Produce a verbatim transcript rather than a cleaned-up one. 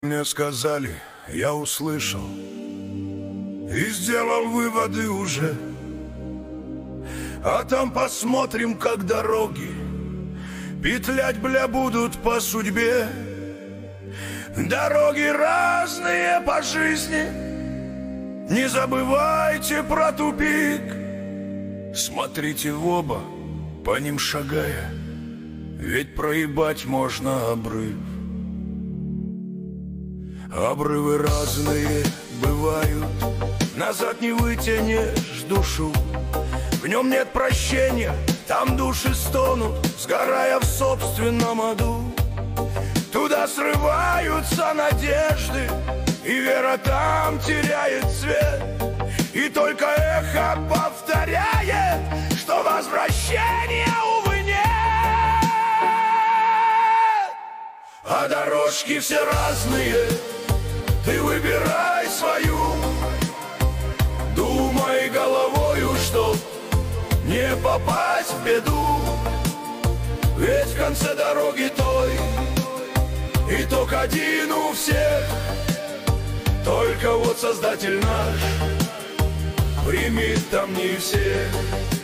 Мне сказали, я услышал и сделал выводы уже. А там посмотрим, как дороги петлять, бля, будут по судьбе. Дороги разные по жизни, не забывайте про тупик. Смотрите в оба, по ним шагая, ведь проебать можно обрыв. Обрывы разные бывают, назад не вытянешь душу. В нем нет прощения, там души стонут, сгорая в собственном аду. Туда срываются надежды, и вера там теряет цвет. И только эхо повторяет, что возвращения, увы, нет. А дорожки все разные, ты выбирай свою. Думай головою, чтоб не попасть в беду. Ведь в конце дороги той итог один у всех. Только вот Создатель наш примет там не всех.